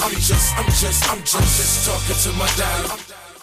just talking to my diary.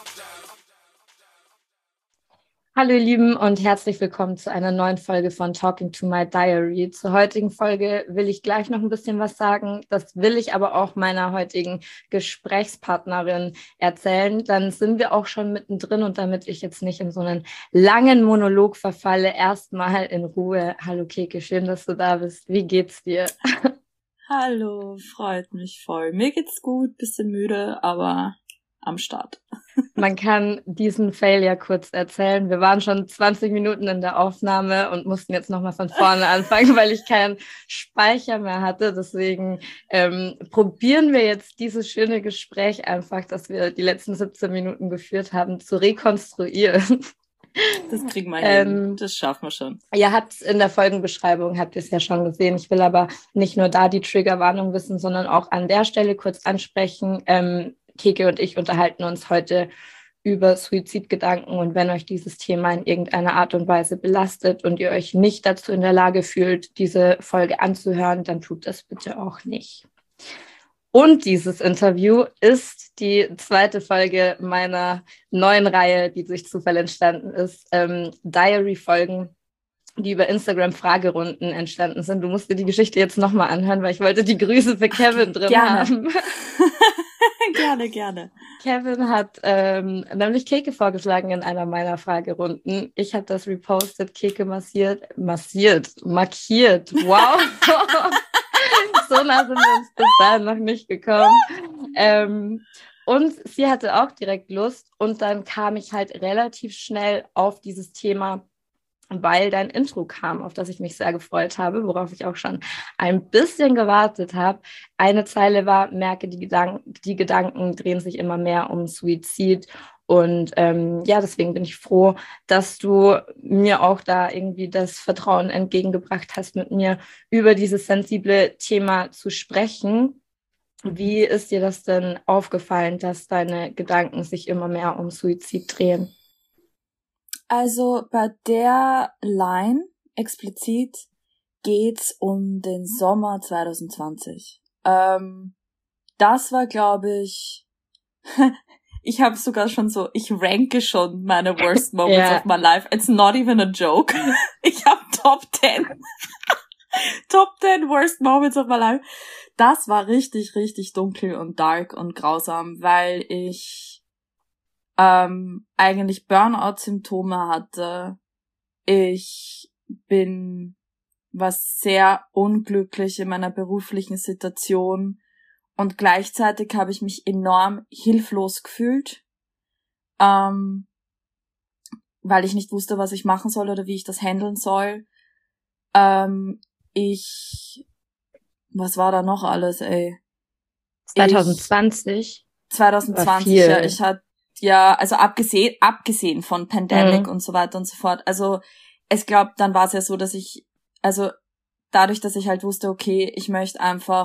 Hallo ihr Lieben und herzlich willkommen zu einer neuen Folge von Talking to My Diary. Zur heutigen Folge will ich gleich noch ein bisschen was sagen. Das will ich aber auch meiner heutigen Gesprächspartnerin erzählen. Dann sind wir auch schon mittendrin und damit ich jetzt nicht in so einen langen Monolog verfalle, erstmal in Ruhe. Hallo Keke, schön, dass du da bist. Wie geht's dir? Hallo, freut mich voll. Mir geht's gut, bisschen müde, aber am Start. Man kann diesen Fail ja kurz erzählen. Wir waren schon 20 Minuten in der Aufnahme und mussten jetzt nochmal von vorne anfangen, weil ich keinen Speicher mehr hatte. Deswegen probieren wir jetzt dieses schöne Gespräch einfach, das wir die letzten 17 Minuten geführt haben, zu rekonstruieren. Das kriegen wir hin, das schaffen wir schon. Ihr habt in der Folgenbeschreibung, habt ihr es ja schon gesehen. Ich will aber nicht nur da die Triggerwarnung wissen, sondern auch an der Stelle kurz ansprechen. Keke und ich unterhalten uns heute über Suizidgedanken und wenn euch dieses Thema in irgendeiner Art und Weise belastet und ihr euch nicht dazu in der Lage fühlt, diese Folge anzuhören, dann tut das bitte auch nicht. Und dieses Interview ist die zweite Folge meiner neuen Reihe, die durch Zufall entstanden ist, Diary-Folgen, die über Instagram-Fragerunden entstanden sind. Du musst dir die Geschichte jetzt nochmal anhören, weil ich wollte die Grüße für Kevin drin haben. Gerne. Kevin hat nämlich Keke vorgeschlagen in einer meiner Fragerunden. Ich habe das repostet, Keke markiert. Wow. So nah sind wir uns bis dahin noch nicht gekommen. Und sie hatte auch direkt Lust. Und dann kam ich halt relativ schnell auf dieses Thema, weil dein Intro kam, auf das ich mich sehr gefreut habe, worauf ich auch schon ein bisschen gewartet habe. Eine Zeile war, merke, die Gedanken drehen sich immer mehr um Suizid. Und deswegen bin ich froh, dass du mir auch da irgendwie das Vertrauen entgegengebracht hast, mit mir über dieses sensible Thema zu sprechen. Wie ist dir das denn aufgefallen, dass deine Gedanken sich immer mehr um Suizid drehen? Also bei der Line explizit geht's um den Sommer 2020. Das war, glaube ich, ich habe sogar schon so, ich ranke schon meine worst moments of my life. It's not even a joke. Ich habe Top 10 worst moments of my life. Das war richtig, richtig dunkel und dark und grausam, weil ich eigentlich Burnout-Symptome hatte. Ich war sehr unglücklich in meiner beruflichen Situation und gleichzeitig habe ich mich enorm hilflos gefühlt, weil ich nicht wusste, was ich machen soll oder wie ich das handeln soll. Was war da noch alles, ey? 2020? 2020, ja, ich hatte also abgesehen von Pandemic und so weiter und so fort. Also ich glaube, dann war es ja so, dass dadurch, dass ich halt wusste, okay, ich möchte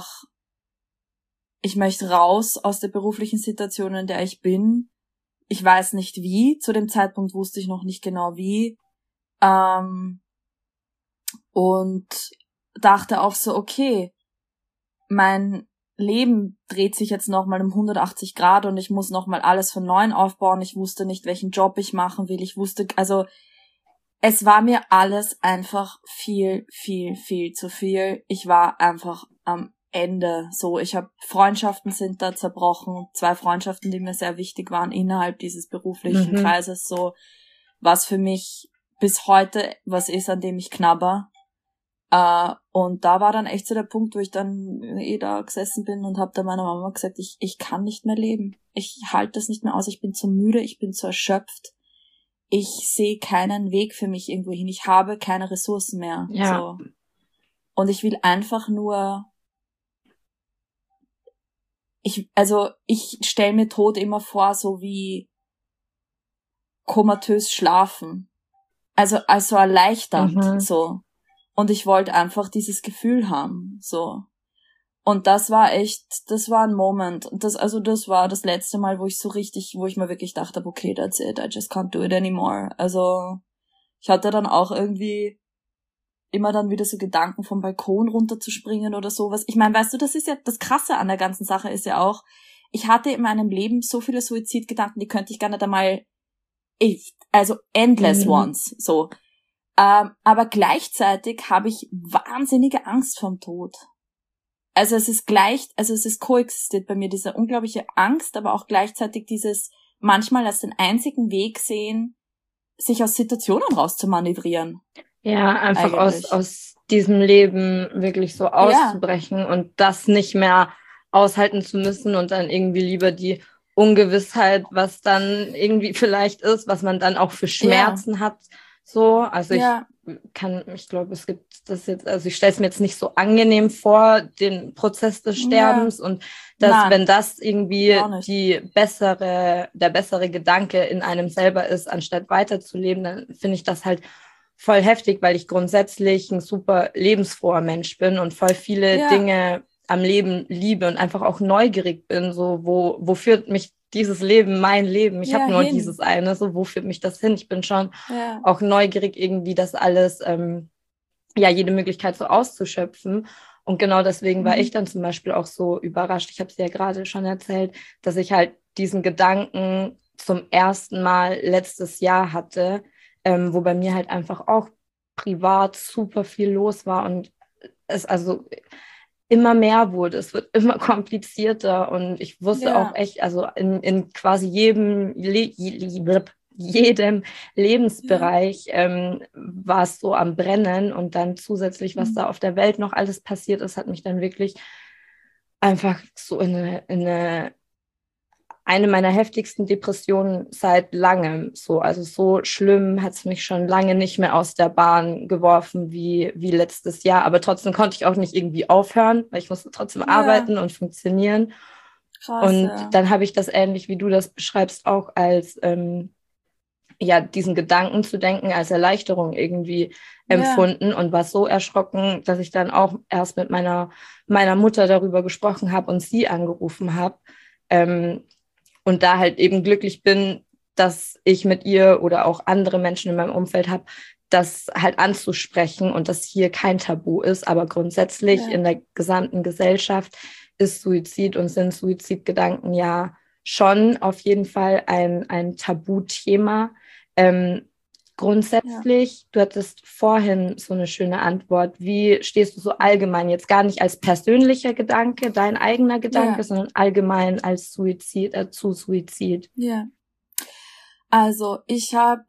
raus aus der beruflichen Situation, in der ich bin. Ich weiß nicht wie. Zu dem Zeitpunkt wusste ich noch nicht genau wie. Und dachte auch so, okay, mein Leben dreht sich jetzt nochmal um 180 Grad und ich muss nochmal alles von neuem aufbauen. Ich wusste nicht, welchen Job ich machen will. Es war mir alles einfach viel, viel, viel zu viel. Ich war einfach am Ende so. Freundschaften sind da zerbrochen. 2 Freundschaften, die mir sehr wichtig waren innerhalb dieses beruflichen Kreises, so, was für mich bis heute was ist, an dem ich knabber. Und da war dann echt so der Punkt, wo ich dann da gesessen bin und habe dann meiner Mama gesagt, ich kann nicht mehr leben. Ich halte das nicht mehr aus. Ich bin zu müde, ich bin zu erschöpft. Ich sehe keinen Weg für mich irgendwo hin. Ich habe keine Ressourcen mehr. Ja. So. Und ich will einfach nur ich stelle mir Tod immer vor, so wie komatös schlafen. Also erleichternd, so. Und ich wollte einfach dieses Gefühl haben, so. Und das war ein Moment. Und das war das letzte Mal, wo ich mir wirklich dachte, okay, that's it, I just can't do it anymore. Also, ich hatte dann auch irgendwie immer dann wieder so Gedanken vom Balkon runterzuspringen oder sowas. Ich meine, weißt du, das ist ja, das Krasse an der ganzen Sache ist ja auch, ich hatte in meinem Leben so viele Suizidgedanken, die könnte ich gar nicht einmal, also endless ones, so. Aber gleichzeitig habe ich wahnsinnige Angst vorm Tod. Also es ist koexistiert bei mir, diese unglaubliche Angst, aber auch gleichzeitig dieses manchmal als den einzigen Weg sehen, sich aus Situationen rauszumanövrieren. Ja, einfach aus diesem Leben wirklich so auszubrechen und das nicht mehr aushalten zu müssen und dann irgendwie lieber die Ungewissheit, was dann irgendwie vielleicht ist, was man dann auch für Schmerzen hat. So, also ich glaube, es gibt das jetzt, also ich stelle es mir jetzt nicht so angenehm vor, den Prozess des Sterbens und dass, wenn das irgendwie der bessere Gedanke in einem selber ist, anstatt weiterzuleben, dann finde ich das halt voll heftig, weil ich grundsätzlich ein super lebensfroher Mensch bin und voll viele Dinge am Leben liebe und einfach auch neugierig bin, so wo führt mich dieses Leben, mein Leben, ich habe nur dieses eine, so wo führt mich das hin? Ich bin schon auch neugierig irgendwie, das alles, jede Möglichkeit so auszuschöpfen. Und genau deswegen war ich dann zum Beispiel auch so überrascht, ich habe es ja gerade schon erzählt, dass ich halt diesen Gedanken zum ersten Mal letztes Jahr hatte, wo bei mir halt einfach auch privat super viel los war und es also immer mehr wurde, es wird immer komplizierter und ich wusste auch echt, also in quasi jedem Lebensbereich war es so am Brennen und dann zusätzlich, was da auf der Welt noch alles passiert ist, hat mich dann wirklich einfach so in eine meiner heftigsten Depressionen seit langem. So, also so schlimm hat es mich schon lange nicht mehr aus der Bahn geworfen wie letztes Jahr. Aber trotzdem konnte ich auch nicht irgendwie aufhören, weil ich musste trotzdem arbeiten und funktionieren. Krass, und dann habe ich das ähnlich, wie du das beschreibst, auch als diesen Gedanken zu denken, als Erleichterung irgendwie empfunden und war so erschrocken, dass ich dann auch erst mit meiner Mutter darüber gesprochen habe und sie angerufen habe. Und da halt eben glücklich bin, dass ich mit ihr oder auch andere Menschen in meinem Umfeld habe, das halt anzusprechen und dass hier kein Tabu ist. Aber grundsätzlich in der gesamten Gesellschaft ist Suizid und sind Suizidgedanken ja schon auf jeden Fall ein Tabuthema. Grundsätzlich, du hattest vorhin so eine schöne Antwort. Wie stehst du so allgemein, jetzt gar nicht als persönlicher Gedanke, dein eigener Gedanke, sondern allgemein als Suizid, zu Suizid? Ja. Also ich habe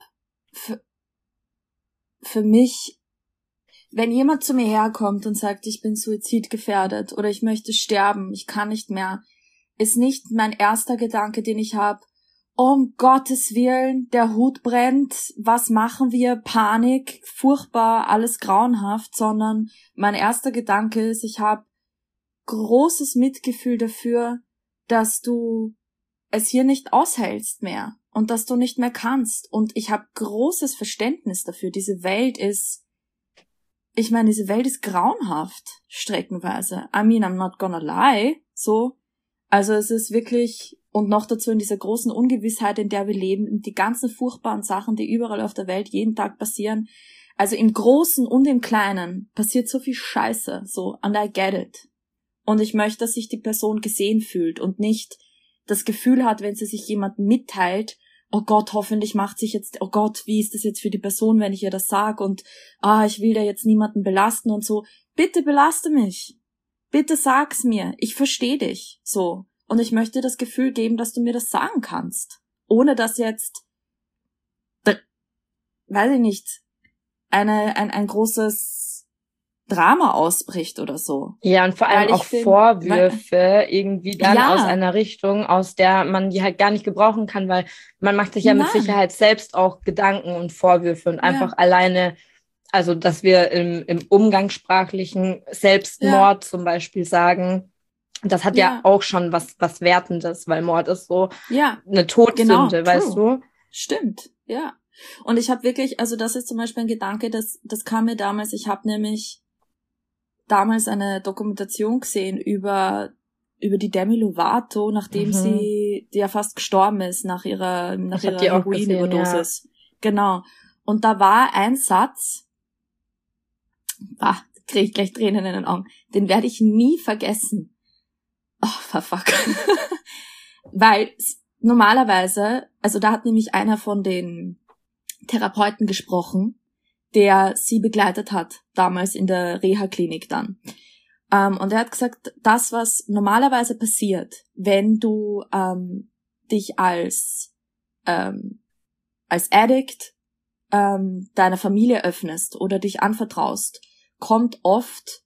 für mich, wenn jemand zu mir herkommt und sagt, ich bin suizidgefährdet oder ich möchte sterben, ich kann nicht mehr, ist nicht mein erster Gedanke, den ich habe, um Gottes Willen, der Hut brennt, was machen wir, Panik, furchtbar, alles grauenhaft, sondern mein erster Gedanke ist, ich habe großes Mitgefühl dafür, dass du es hier nicht aushältst mehr und dass du nicht mehr kannst. Und ich habe großes Verständnis dafür. Diese Welt ist grauenhaft, streckenweise. I mean, I'm not gonna lie, so. Also es ist wirklich, und noch dazu in dieser großen Ungewissheit, in der wir leben, die ganzen furchtbaren Sachen, die überall auf der Welt jeden Tag passieren. Also im Großen und im Kleinen passiert so viel Scheiße, so, and I get it. Und ich möchte, dass sich die Person gesehen fühlt und nicht das Gefühl hat, wenn sie sich jemand mitteilt, oh Gott, hoffentlich macht sich jetzt, oh Gott, wie ist das jetzt für die Person, wenn ich ihr das sage und, ich will da jetzt niemanden belasten und so. Bitte belaste mich. Bitte sag's mir. Ich verstehe dich. So. Und ich möchte dir das Gefühl geben, dass du mir das sagen kannst. Ohne dass jetzt, weiß ich nicht, ein großes Drama ausbricht oder so. Ja, und vor allem auch Vorwürfe irgendwie dann aus einer Richtung, aus der man die halt gar nicht gebrauchen kann, weil man macht sich ja mit Sicherheit selbst auch Gedanken und Vorwürfe und einfach alleine, also dass wir im Umgangssprachlichen Selbstmord zum Beispiel sagen, das hat ja auch schon was Wertendes, weil Mord ist so eine Todsünde, weißt du? Stimmt, ja. Und ich habe wirklich, also das ist zum Beispiel ein Gedanke, das kam mir damals, ich habe nämlich damals eine Dokumentation gesehen über die Demi Lovato, nachdem die ja fast gestorben ist nach ihrer Heroinüberdosis. Ja. Genau. Und da war ein Satz, kriege ich gleich Tränen in den Augen. Den werde ich nie vergessen. Oh, fuck. Weil normalerweise, also da hat nämlich einer von den Therapeuten gesprochen, der sie begleitet hat, damals in der Reha-Klinik dann. Und er hat gesagt, das, was normalerweise passiert, wenn du dich als Addict deiner Familie öffnest oder dich anvertraust, kommen oft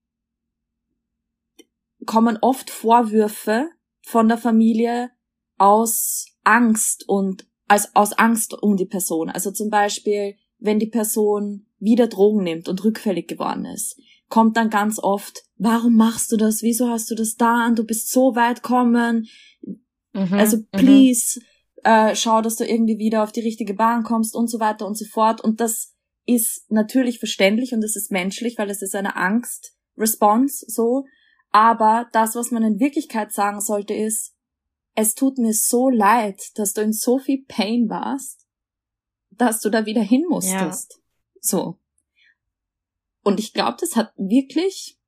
Vorwürfe von der Familie aus Angst aus Angst um die Person. Also zum Beispiel, wenn die Person wieder Drogen nimmt und rückfällig geworden ist, kommt dann ganz oft, warum machst du das? Wieso hast du das da? Du bist so weit gekommen. Also please, schau, dass du irgendwie wieder auf die richtige Bahn kommst und so weiter und so fort. Und das ist natürlich verständlich und es ist menschlich, weil es ist eine Angst-Response, so. Aber das, was man in Wirklichkeit sagen sollte, ist, es tut mir so leid, dass du in so viel Pain warst, dass du da wieder hin musstest. Ja. So. Und ich glaube, das hat wirklich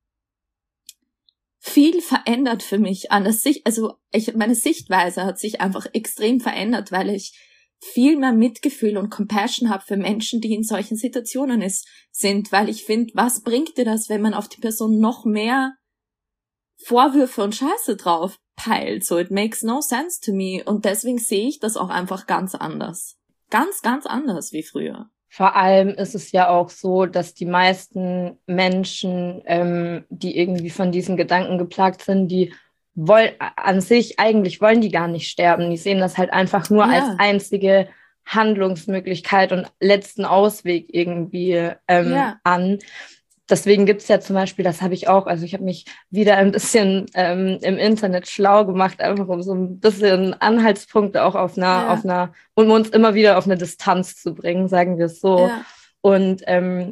viel verändert für mich an der Sicht, meine Sichtweise hat sich einfach extrem verändert, weil ich viel mehr Mitgefühl und Compassion habe für Menschen, die in solchen Situationen sind, weil ich finde, was bringt dir das, wenn man auf die Person noch mehr Vorwürfe und Scheiße drauf peilt? So, it makes no sense to me. Und deswegen sehe ich das auch einfach ganz anders. Ganz, ganz anders wie früher. Vor allem ist es ja auch so, dass die meisten Menschen, die irgendwie von diesen Gedanken geplagt sind, die wollen eigentlich wollen die gar nicht sterben. Die sehen das halt einfach nur als einzige Handlungsmöglichkeit und letzten Ausweg irgendwie an. Deswegen gibt's ja zum Beispiel, das habe ich auch, also ich habe mich wieder ein bisschen im Internet schlau gemacht, einfach um so ein bisschen Anhaltspunkte auch auf einer, um uns immer wieder auf eine Distanz zu bringen, sagen wir es so. Ja. Und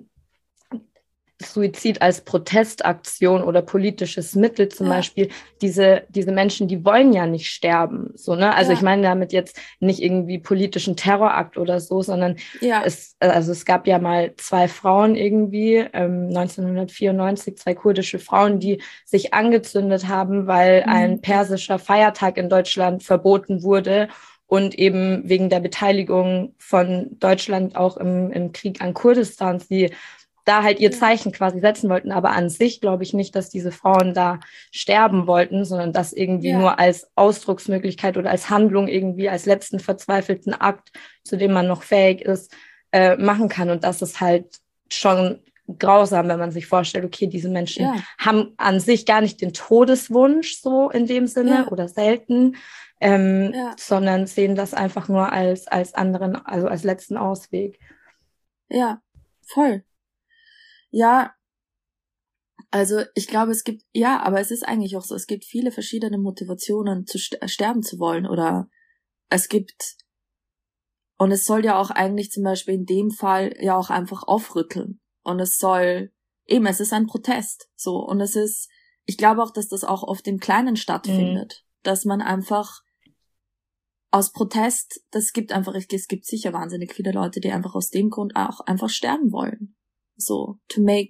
Suizid als Protestaktion oder politisches Mittel zum Beispiel, diese Menschen, die wollen ja nicht sterben, so, ne? Also ich meine damit jetzt nicht irgendwie politischen Terrorakt oder so, sondern es gab ja mal 2 Frauen irgendwie, 1994, 2 kurdische Frauen, die sich angezündet haben, weil ein persischer Feiertag in Deutschland verboten wurde und eben wegen der Beteiligung von Deutschland auch im Krieg an Kurdistan, sie da halt ihr Zeichen quasi setzen wollten, aber an sich glaube ich nicht, dass diese Frauen da sterben wollten, sondern das irgendwie nur als Ausdrucksmöglichkeit oder als Handlung irgendwie, als letzten verzweifelten Akt, zu dem man noch fähig ist, machen kann. Und das ist halt schon grausam, wenn man sich vorstellt, okay, diese Menschen haben an sich gar nicht den Todeswunsch so in dem Sinne oder selten, sondern sehen das einfach nur als anderen, also als letzten Ausweg. Ja, voll. Ja, also ich glaube, aber es ist eigentlich auch so, es gibt viele verschiedene Motivationen, sterben zu wollen, oder und es soll ja auch eigentlich zum Beispiel in dem Fall ja auch einfach aufrütteln. Und es ist ein Protest, so. Und ich glaube auch, dass das auch oft im Kleinen stattfindet, dass man einfach aus Protest, es gibt sicher wahnsinnig viele Leute, die einfach aus dem Grund auch einfach sterben wollen. So,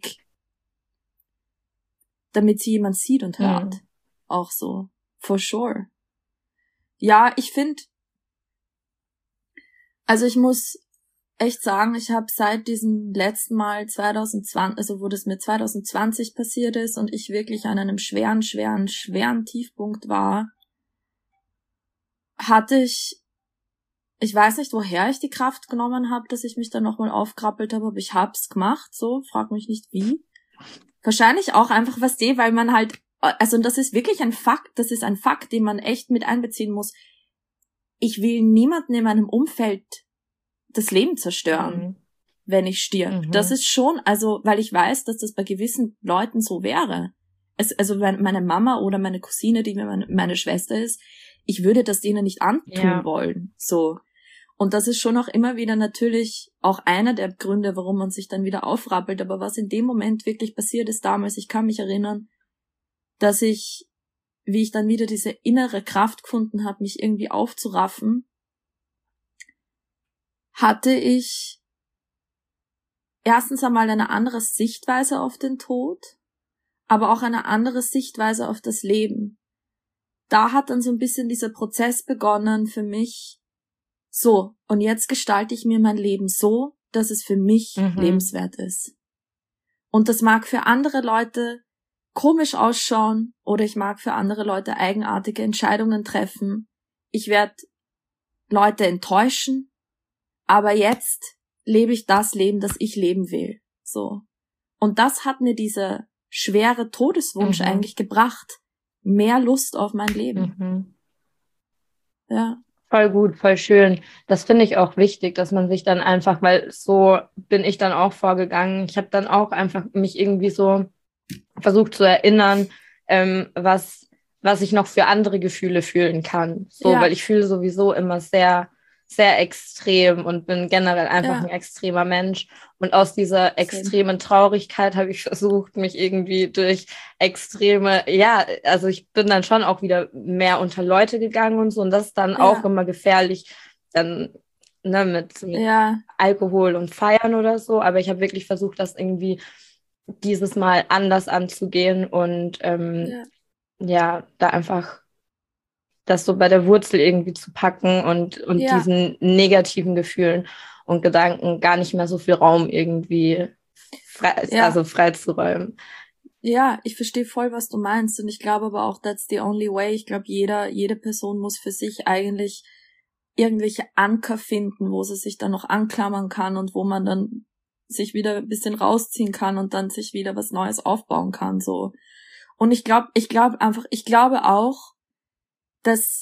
damit sie jemand sieht und hört. Auch so, for sure. Ja, ich finde, also ich muss echt sagen, ich habe seit diesem letzten Mal 2020, also wo das mir 2020 passiert ist und ich wirklich an einem schweren Tiefpunkt war, hatte ich weiß nicht, woher ich die Kraft genommen habe, dass ich mich dann nochmal aufkrabbelt habe, aber ich hab's gemacht, so, frag mich nicht wie. Wahrscheinlich auch einfach, weil man halt, also das ist wirklich ein Fakt, den man echt mit einbeziehen muss. Ich will niemanden in meinem Umfeld das Leben zerstören, wenn ich stirb. Das ist schon, also, weil ich weiß, dass das bei gewissen Leuten so wäre. Also meine Mama oder meine Cousine, die meine Schwester ist, ich würde das denen nicht antun wollen, so. Und das ist schon auch immer wieder natürlich auch einer der Gründe, warum man sich dann wieder aufrappelt. Aber was in dem Moment wirklich passiert ist damals, ich kann mich erinnern, dass wie ich dann wieder diese innere Kraft gefunden habe, mich irgendwie aufzuraffen, hatte ich erstens einmal eine andere Sichtweise auf den Tod, aber auch eine andere Sichtweise auf das Leben. Da hat dann so ein bisschen dieser Prozess begonnen für mich, so, und jetzt gestalte ich mir mein Leben so, dass es für mich lebenswert ist. Und das mag für andere Leute komisch ausschauen oder ich mag für andere Leute eigenartige Entscheidungen treffen. Ich werde Leute enttäuschen, aber jetzt lebe ich das Leben, das ich leben will. So. Und das hat mir dieser schwere Todeswunsch eigentlich gebracht. Mehr Lust auf mein Leben. Ja. Voll gut, voll schön. Das finde ich auch wichtig, dass man sich dann einfach, weil so bin ich dann auch vorgegangen. Ich habe dann auch einfach mich irgendwie so versucht zu erinnern, was ich noch für andere Gefühle fühlen kann. So, weil ich fühle sowieso immer sehr, sehr extrem und bin generell einfach ein extremer Mensch. Und aus dieser extremen Traurigkeit habe ich versucht, mich irgendwie durch extreme, also ich bin dann schon auch wieder mehr unter Leute gegangen und so. Und das ist dann auch immer gefährlich, dann mit Alkohol und Feiern oder so. Aber ich habe wirklich versucht, das irgendwie dieses Mal anders anzugehen und da einfach das so bei der Wurzel irgendwie zu packen und diesen negativen Gefühlen und Gedanken gar nicht mehr so viel Raum irgendwie freizuräumen. Ja, ich verstehe voll, was du meinst und ich glaube aber auch, that's the only way. Ich glaube, jede Person muss für sich eigentlich irgendwelche Anker finden, wo sie sich dann noch anklammern kann und wo man dann sich wieder ein bisschen rausziehen kann und dann sich wieder was Neues aufbauen kann, so. Und ich glaube auch, dass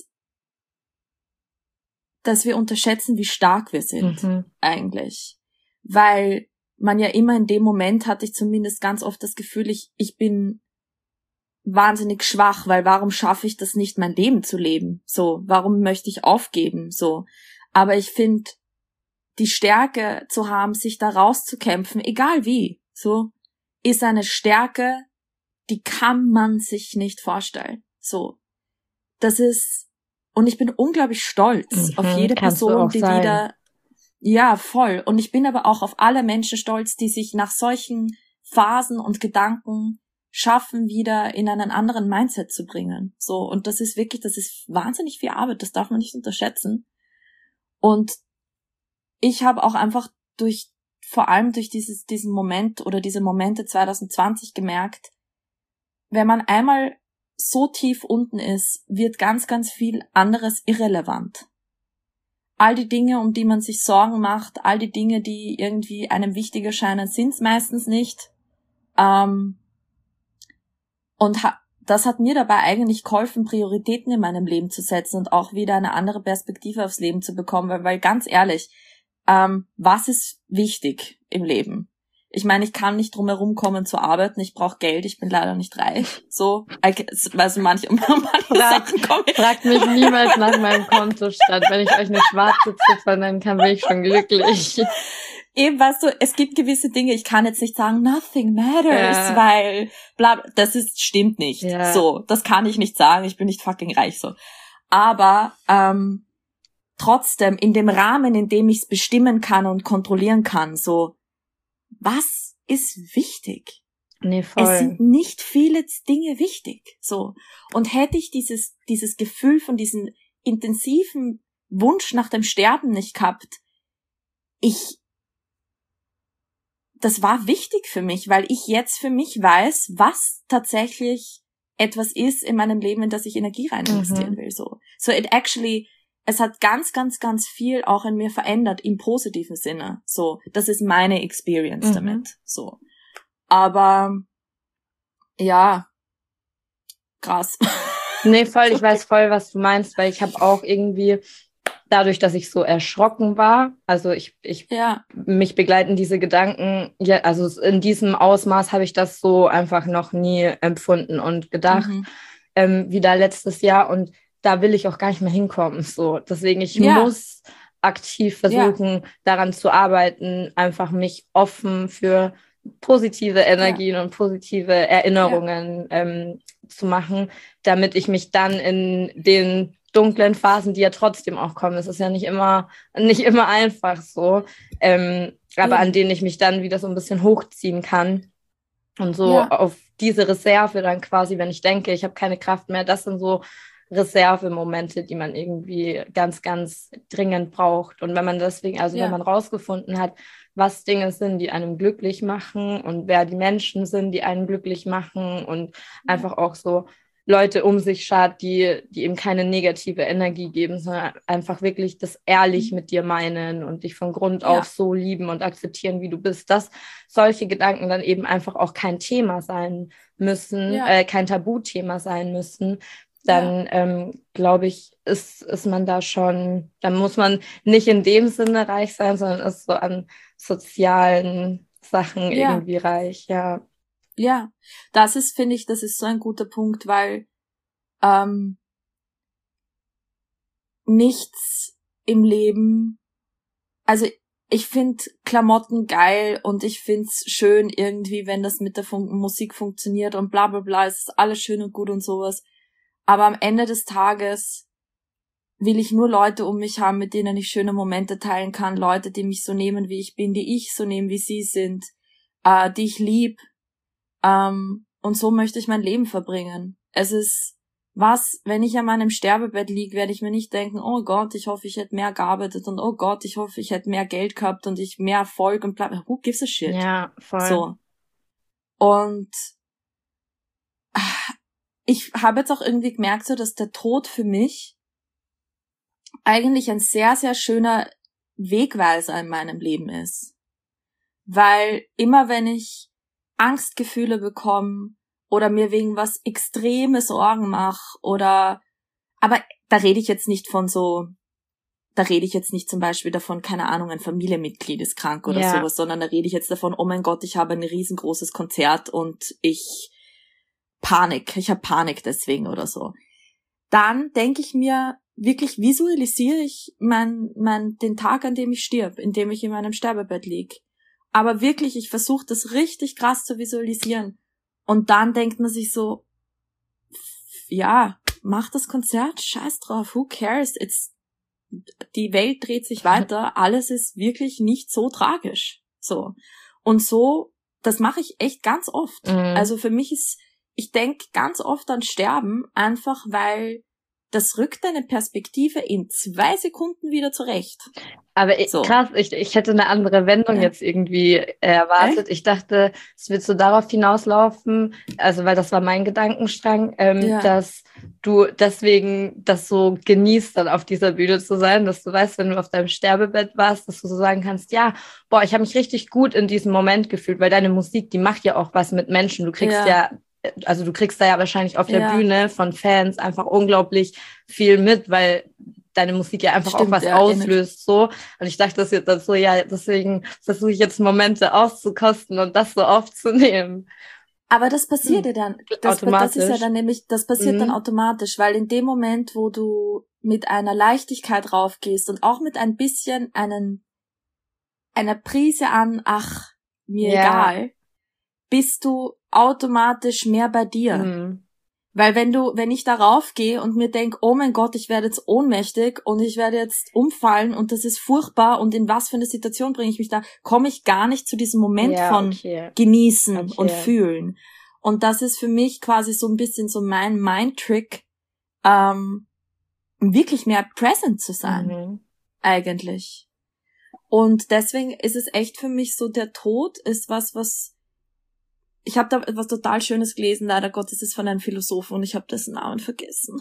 wir unterschätzen, wie stark wir sind, eigentlich. Weil man ja immer in dem Moment, hatte ich zumindest ganz oft das Gefühl, ich bin wahnsinnig schwach, weil warum schaffe ich das nicht, mein Leben zu leben? So, warum möchte ich aufgeben? So. Aber ich finde, die Stärke zu haben, sich da rauszukämpfen, egal wie, so, ist eine Stärke, die kann man sich nicht vorstellen. So. Das ist, und ich bin unglaublich stolz auf jede Person, die wieder, ja, voll. Und ich bin aber auch auf alle Menschen stolz, die sich nach solchen Phasen und Gedanken schaffen, wieder in einen anderen Mindset zu bringen. So. Und das ist wahnsinnig viel Arbeit, das darf man nicht unterschätzen. Und ich habe auch einfach vor allem durch diesen Moment oder diese Momente 2020 gemerkt, wenn man einmal so tief unten ist, wird ganz, ganz viel anderes irrelevant. All die Dinge, um die man sich Sorgen macht, all die Dinge, die irgendwie einem wichtig erscheinen, sind's meistens nicht. Das hat mir dabei eigentlich geholfen, Prioritäten in meinem Leben zu setzen und auch wieder eine andere Perspektive aufs Leben zu bekommen, weil ganz ehrlich, was ist wichtig im Leben? Ich meine, ich kann nicht drum herum kommen zu arbeiten, ich brauche Geld, ich bin leider nicht reich. So, also manche Sachen kommen. Fragt mich niemals nach meinem Kontostand. Wenn ich euch eine schwarze Ziffer nennen kann, bin ich schon glücklich. Eben, weißt du, es gibt gewisse Dinge, ich kann jetzt nicht sagen, nothing matters, weil stimmt nicht. Ja. So, das kann ich nicht sagen, ich bin nicht fucking reich, so. Aber trotzdem, in dem Rahmen, in dem ich es bestimmen kann und kontrollieren kann, so, was ist wichtig? Nee, voll. Es sind nicht viele Dinge wichtig, so. Und hätte ich dieses Gefühl von diesem intensiven Wunsch nach dem Sterben nicht gehabt, das war wichtig für mich, weil ich jetzt für mich weiß, was tatsächlich etwas ist in meinem Leben, in das ich Energie rein investieren will, so. So es hat ganz, ganz, ganz viel auch in mir verändert, im positiven Sinne, so. Das ist meine Experience damit, so. Aber, ja, krass. Nee, voll, ich weiß voll, was du meinst, weil ich habe auch irgendwie, dadurch, dass ich so erschrocken war, also mich begleiten diese Gedanken, ja, also in diesem Ausmaß habe ich das so einfach noch nie empfunden und gedacht, wie da letztes Jahr, und da will ich auch gar nicht mehr hinkommen, so. Deswegen, ich muss aktiv versuchen, daran zu arbeiten, einfach mich offen für positive Energien und positive Erinnerungen zu machen, damit ich mich dann in den dunklen Phasen, die ja trotzdem auch kommen. Es ist ja nicht immer einfach so, aber an denen ich mich dann wieder so ein bisschen hochziehen kann. Und so auf diese Reserve dann quasi, wenn ich denke, ich habe keine Kraft mehr, das sind so Reservemomente, die man irgendwie ganz, ganz dringend braucht. Und wenn man deswegen, also wenn man rausgefunden hat, was Dinge sind, die einem glücklich machen und wer die Menschen sind, die einen glücklich machen und einfach auch so Leute um sich schaut, die eben keine negative Energie geben, sondern einfach wirklich das ehrlich mit dir meinen und dich von Grund auf so lieben und akzeptieren, wie du bist, dass solche Gedanken dann eben einfach auch kein Thema sein müssen, kein Tabuthema sein müssen, dann glaube ich, ist man da schon, dann muss man nicht in dem Sinne reich sein, sondern ist so an sozialen Sachen irgendwie reich, Ja, finde ich, das ist so ein guter Punkt, weil nichts im Leben, also ich finde Klamotten geil und ich find's schön irgendwie, wenn das mit der Musik funktioniert und bla bla bla, es ist alles schön und gut und sowas. Aber am Ende des Tages will ich nur Leute um mich haben, mit denen ich schöne Momente teilen kann, Leute, die mich so nehmen, wie ich bin, die ich so nehme, wie sie sind, die ich lieb. Und so möchte ich mein Leben verbringen. Es ist wenn ich an meinem Sterbebett liege, werde ich mir nicht denken, oh Gott, ich hoffe, ich hätte mehr gearbeitet und oh Gott, ich hoffe, ich hätte mehr Geld gehabt und ich mehr Erfolg und bla, who gives a shit? Ja, voll. So. Und ich habe jetzt auch irgendwie gemerkt, so, dass der Tod für mich eigentlich ein sehr, sehr schöner Wegweiser in meinem Leben ist. Weil immer wenn ich Angstgefühle bekomme oder mir wegen was extreme Sorgen mache aber da rede ich jetzt nicht zum Beispiel davon, keine Ahnung, ein Familienmitglied ist krank oder sowas, sondern da rede ich jetzt davon, oh mein Gott, ich habe ein riesengroßes Konzert und ich habe Panik deswegen oder so. Dann denke ich mir, wirklich visualisiere ich den Tag, an dem ich stirb, in dem ich in meinem Sterbebett lieg. Aber wirklich, ich versuche das richtig krass zu visualisieren. Und dann denkt man sich so, ja, mach das Konzert, scheiß drauf, who cares? Die Welt dreht sich weiter, alles ist wirklich nicht so tragisch. So. Und so, das mache ich echt ganz oft. Also für mich ich denke ganz oft an Sterben, einfach weil das rückt deine Perspektive in 2 Sekunden wieder zurecht. Aber krass, ich hätte eine andere Wendung jetzt irgendwie erwartet. Ich dachte, es wird so darauf hinauslaufen, also weil das war mein Gedankenstrang, dass du deswegen das so genießt, dann auf dieser Bühne zu sein, dass du weißt, wenn du auf deinem Sterbebett warst, dass du so sagen kannst, ja, boah, ich habe mich richtig gut in diesem Moment gefühlt, weil deine Musik, die macht ja auch was mit Menschen. Du kriegst du kriegst da ja wahrscheinlich auf der Bühne von Fans einfach unglaublich viel mit, weil deine Musik ja einfach auch was auslöst, so. Und ich dachte, das jetzt dann so, deswegen versuche ich jetzt Momente auszukosten und das so aufzunehmen. Aber das passiert ja dann. Das ist ja dann nämlich, das passiert dann automatisch, weil in dem Moment, wo du mit einer Leichtigkeit raufgehst und auch mit ein bisschen einer Prise an, ach, mir egal, bist du automatisch mehr bei dir. Weil wenn ich darauf gehe und mir denk, oh mein Gott, ich werde jetzt ohnmächtig und ich werde jetzt umfallen und das ist furchtbar und in was für eine Situation bringe ich mich da, komme ich gar nicht zu diesem Moment von genießen und fühlen. Und das ist für mich quasi so ein bisschen so mein Mind-Trick, wirklich mehr present zu sein, eigentlich. Und deswegen ist es echt für mich so, der Tod ist was ich habe da etwas total Schönes gelesen, leider Gottes, ist von einem Philosophen und ich habe dessen Namen vergessen.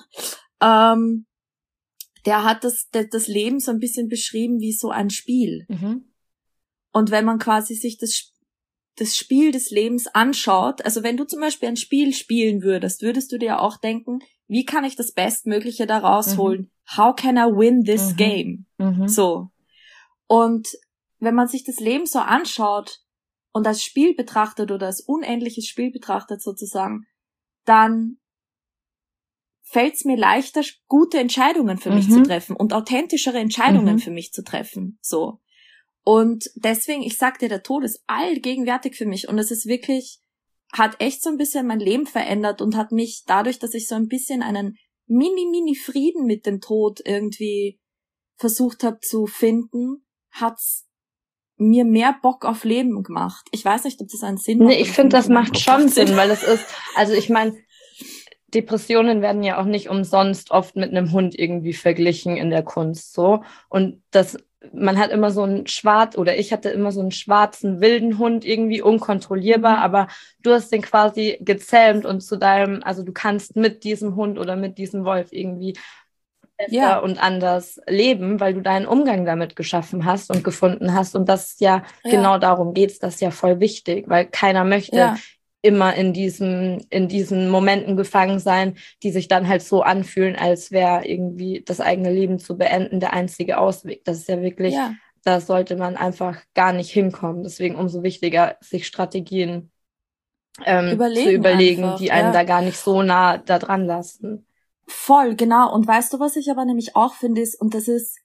Der hat das Leben so ein bisschen beschrieben wie so ein Spiel. Und wenn man quasi sich das Spiel des Lebens anschaut, also wenn du zum Beispiel ein Spiel spielen würdest du dir auch denken, wie kann ich das Bestmögliche da rausholen? How can I win this game? So. Und wenn man sich das Leben so anschaut, und als Spiel betrachtet oder als unendliches Spiel betrachtet sozusagen, dann fällt es mir leichter, gute Entscheidungen für mich zu treffen und authentischere Entscheidungen für mich zu treffen. So. Und deswegen, ich sag dir, der Tod ist allgegenwärtig für mich und es ist wirklich, hat echt so ein bisschen mein Leben verändert und hat mich dadurch, dass ich so ein bisschen einen Frieden mit dem Tod irgendwie versucht habe zu finden, hat's mir mehr Bock auf Leben gemacht. Ich weiß nicht, ob das einen Sinn macht. Nee, ich finde, das macht schon Sinn, weil das ist, also ich meine, Depressionen werden ja auch nicht umsonst oft mit einem Hund irgendwie verglichen in der Kunst, so. Und man hat immer so ich hatte immer so einen schwarzen, wilden Hund, irgendwie unkontrollierbar, aber du hast den quasi gezähmt und also du kannst mit diesem Hund oder mit diesem Wolf irgendwie besser und anders leben, weil du deinen Umgang damit geschaffen hast und gefunden hast. Und das genau darum geht's, das ist ja voll wichtig, weil keiner möchte immer in diesen Momenten gefangen sein, die sich dann halt so anfühlen, als wäre irgendwie das eigene Leben zu beenden der einzige Ausweg. Das ist ja wirklich, da sollte man einfach gar nicht hinkommen. Deswegen umso wichtiger, sich Strategien zu überlegen, einfach, die einen da gar nicht so nah da dran lassen. Voll, genau. Und weißt du, was ich aber nämlich auch finde, und das ist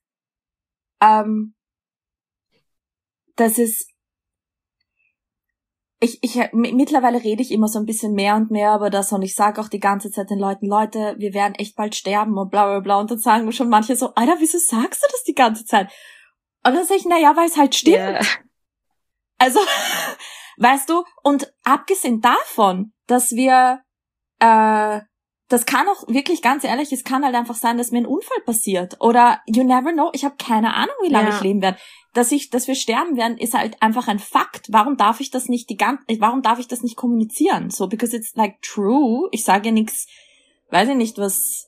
mittlerweile rede ich immer so ein bisschen mehr und mehr über das und ich sage auch die ganze Zeit den Leuten, Leute, wir werden echt bald sterben und bla bla bla, und dann sagen mir schon manche so, Alter, wieso sagst du das die ganze Zeit? Und dann sage ich, naja, weil es halt stimmt. Yeah. Also, weißt du, und abgesehen davon, dass wir, das kann auch wirklich, ganz ehrlich, es kann halt einfach sein, dass mir ein Unfall passiert oder you never know, ich habe keine Ahnung, wie lange ich leben werde. Dass wir sterben werden, ist halt einfach ein Fakt. Warum darf ich das nicht kommunizieren? So, because it's like true. Ich sage ja nichts, weiß ich nicht, das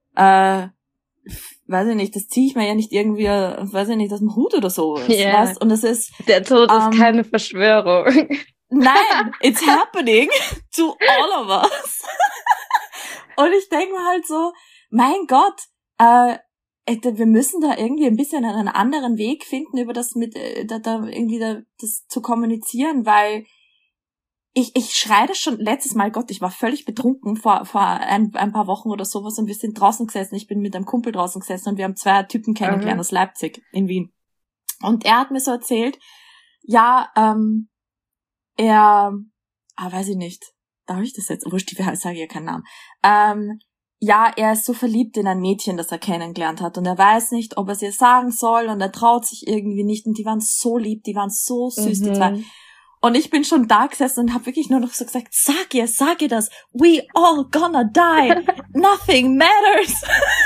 ziehe ich mir ja nicht irgendwie, weiß ich nicht, aus dem Hut oder so. Yeah. Weißt? Und es ist, der Tod ist keine Verschwörung. Nein, it's happening to all of us. Und ich denke mir halt so, mein Gott, wir müssen da irgendwie ein bisschen einen anderen Weg finden, über das das zu kommunizieren, weil ich schreie das schon letztes Mal, Gott, ich war völlig betrunken vor ein paar Wochen oder sowas und wir sind draußen gesessen, ich bin mit einem Kumpel draußen gesessen und wir haben 2 Typen kennengelernt aus Leipzig in Wien. Und er hat mir so erzählt, weiß ich nicht, darf ich das jetzt? Wurscht, ich sage ja keinen Namen. Er ist so verliebt in ein Mädchen, das er kennengelernt hat und er weiß nicht, ob er es ihr sagen soll und er traut sich irgendwie nicht und die waren so lieb, die waren so süß, die zwei. Und ich bin schon da gesessen und habe wirklich nur noch so gesagt, sag ihr das, we all gonna die, nothing matters.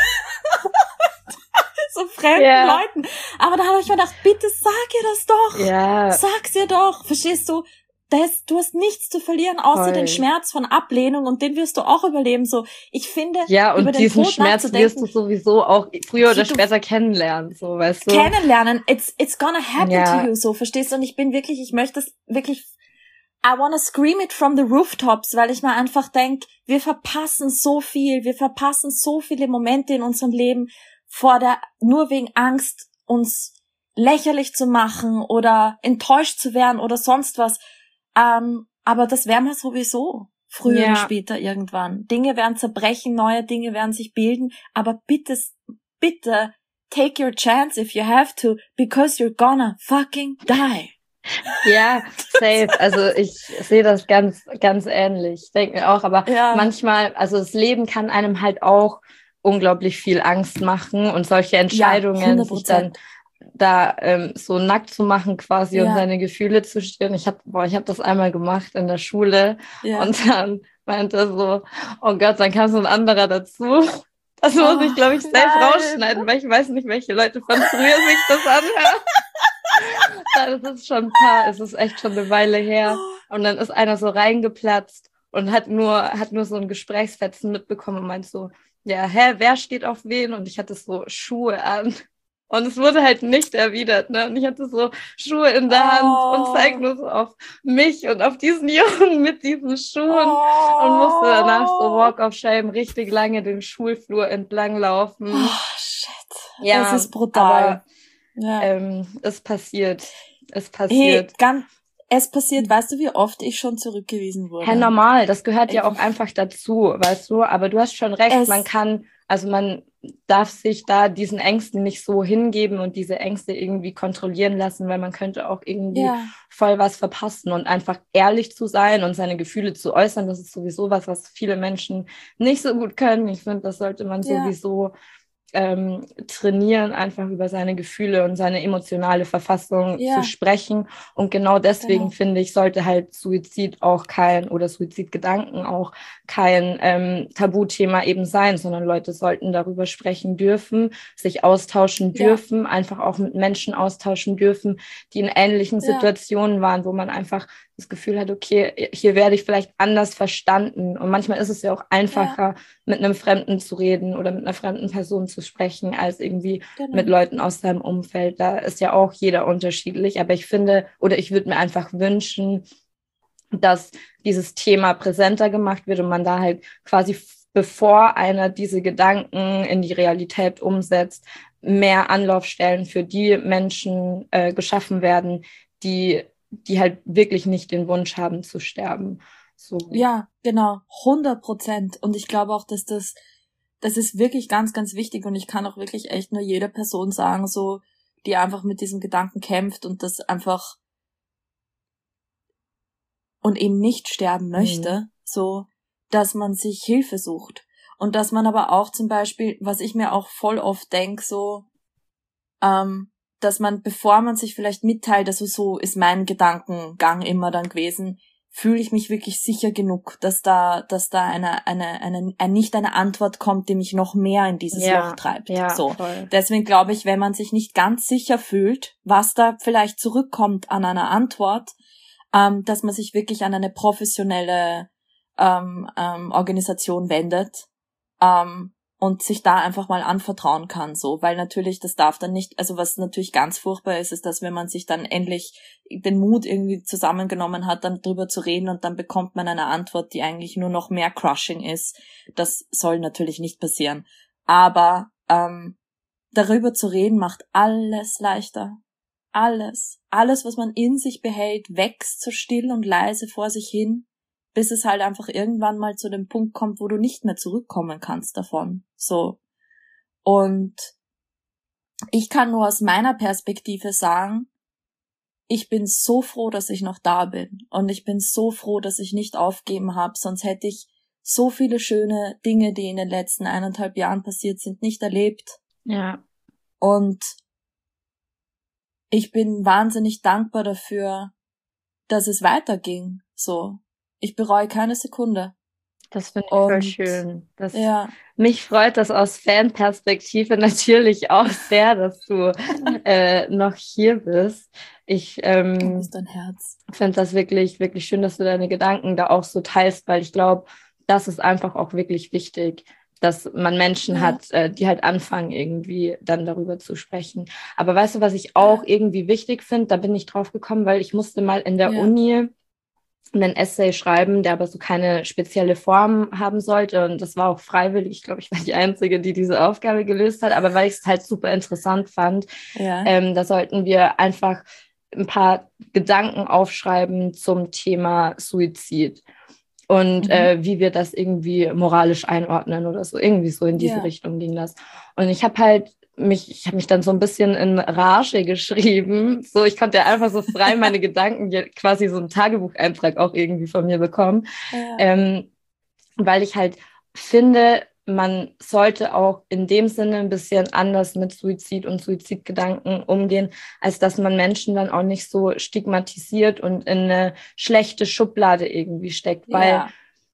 So fremden Leuten. Aber da habe ich mir gedacht, bitte sag ihr das doch. Sag's ihr doch, verstehst du? Du hast nichts zu verlieren, außer den Schmerz von Ablehnung und den wirst du auch überleben. So, ich finde, und über den diesen Tod Schmerz wirst du sowieso auch früher oder später kennenlernen, so, weißt du? Kennenlernen, it's gonna happen to you, so, verstehst du? Und ich möchte das wirklich, I wanna scream it from the rooftops, weil ich mir einfach denke, wir verpassen so viele Momente in unserem Leben nur wegen Angst, uns lächerlich zu machen oder enttäuscht zu werden oder sonst was. Aber das werden wir sowieso früher oder später irgendwann. Dinge werden zerbrechen, neue Dinge werden sich bilden, aber bitte take your chance if you have to, because you're gonna fucking die. Ja, safe. Also ich sehe das ganz, ganz ähnlich. Ich denke mir auch, aber manchmal, also das Leben kann einem halt auch unglaublich viel Angst machen und solche Entscheidungen, sich dann da so nackt zu machen quasi und seine Gefühle zu stillen. Ich hab das einmal gemacht in der Schule und dann meinte er so, oh Gott, dann kam so ein anderer dazu. Das muss ich, glaube ich, selbst rausschneiden, weil ich weiß nicht, welche Leute von früher sich das anhören. Es ist echt schon eine Weile her. Und dann ist einer so reingeplatzt und hat nur so ein Gesprächsfetzen mitbekommen und meint so, wer steht auf wen? Und ich hatte so Schuhe an. Und es wurde halt nicht erwidert, ne? Und ich hatte so Schuhe in der Hand und zeig nur so auf mich und auf diesen Jungen mit diesen Schuhen und musste danach so Walk of Shame richtig lange den Schulflur entlang laufen. Oh, shit. Ja, das ist brutal. Aber, es passiert. Hey, es passiert, weißt du, wie oft ich schon zurückgewiesen wurde? Normal, das gehört ja auch einfach dazu, weißt du? Aber du hast schon recht, man kann Also man darf sich da diesen Ängsten nicht so hingeben und diese Ängste irgendwie kontrollieren lassen, weil man könnte auch irgendwie voll was verpassen. Und einfach ehrlich zu sein und seine Gefühle zu äußern, das ist sowieso was viele Menschen nicht so gut können. Ich finde, das sollte man sowieso trainieren, einfach über seine Gefühle und seine emotionale Verfassung zu sprechen. Und genau deswegen finde ich, sollte halt Suizid auch oder Suizidgedanken auch kein Tabuthema eben sein, sondern Leute sollten darüber sprechen dürfen, sich austauschen dürfen, einfach auch mit Menschen austauschen dürfen, die in ähnlichen Situationen waren, wo man einfach das Gefühl hat, okay, hier werde ich vielleicht anders verstanden. Und manchmal ist es ja auch einfacher, mit einem Fremden zu reden oder mit einer fremden Person zu sprechen, als irgendwie mit Leuten aus seinem Umfeld. Da ist ja auch jeder unterschiedlich. Aber ich finde, oder ich würde mir einfach wünschen, dass dieses Thema präsenter gemacht wird und man da halt quasi, bevor einer diese Gedanken in die Realität umsetzt, mehr Anlaufstellen für die Menschen geschaffen werden, die halt wirklich nicht den Wunsch haben zu sterben. So. Ja, genau, 100%. Und ich glaube auch, dass das ist wirklich ganz, ganz wichtig. Und ich kann auch wirklich echt nur jeder Person sagen, so, die einfach mit diesem Gedanken kämpft und das einfach und eben nicht sterben möchte, so, dass man sich Hilfe sucht. Und dass man aber auch zum Beispiel, was ich mir auch voll oft denke, so, dass man, bevor man sich vielleicht mitteilt, also so ist mein Gedankengang immer dann gewesen, fühle ich mich wirklich sicher genug, dass da nicht eine Antwort kommt, die mich noch mehr in dieses Loch treibt. So. Voll. Deswegen glaube ich, wenn man sich nicht ganz sicher fühlt, was da vielleicht zurückkommt an einer Antwort, dass man sich wirklich an eine professionelle Organisation wendet, und sich da einfach mal anvertrauen kann, so, weil natürlich, das darf dann nicht, also was natürlich ganz furchtbar ist, ist, dass wenn man sich dann endlich den Mut irgendwie zusammengenommen hat, dann drüber zu reden und dann bekommt man eine Antwort, die eigentlich nur noch mehr crushing ist. Das soll natürlich nicht passieren. Aber darüber zu reden macht alles leichter. Alles, was man in sich behält, wächst so still und leise vor sich hin, bis es halt einfach irgendwann mal zu dem Punkt kommt, wo du nicht mehr zurückkommen kannst davon. So. Und ich kann nur aus meiner Perspektive sagen, ich bin so froh, dass ich noch da bin. Und ich bin so froh, dass ich nicht aufgeben habe, sonst hätte ich so viele schöne Dinge, die in den letzten 1,5 Jahren passiert sind, nicht erlebt. Ja. Und ich bin wahnsinnig dankbar dafür, dass es weiterging. So. Ich bereue keine Sekunde. Das finde ich voll schön. Mich freut das aus Fanperspektive natürlich auch sehr, dass du noch hier bist. Ich finde das wirklich, wirklich schön, dass du deine Gedanken da auch so teilst, weil ich glaube, das ist einfach auch wirklich wichtig, dass man Menschen hat, die halt anfangen, irgendwie dann darüber zu sprechen. Aber weißt du, was ich auch irgendwie wichtig finde? Da bin ich drauf gekommen, weil ich musste mal in der Uni einen Essay schreiben, der aber so keine spezielle Form haben sollte. Und das war auch freiwillig. Ich glaube, ich war die Einzige, die diese Aufgabe gelöst hat. Aber weil ich es halt super interessant fand, da sollten wir einfach ein paar Gedanken aufschreiben zum Thema Suizid. Und wie wir das irgendwie moralisch einordnen oder so. Irgendwie so in diese Richtung ging das. Und ich habe mich dann so ein bisschen in Rage geschrieben. So, ich konnte einfach so frei meine Gedanken, quasi so einen Tagebucheintrag auch irgendwie von mir bekommen. Weil ich halt finde, man sollte auch in dem Sinne ein bisschen anders mit Suizid und Suizidgedanken umgehen, als dass man Menschen dann auch nicht so stigmatisiert und in eine schlechte Schublade irgendwie steckt. Weil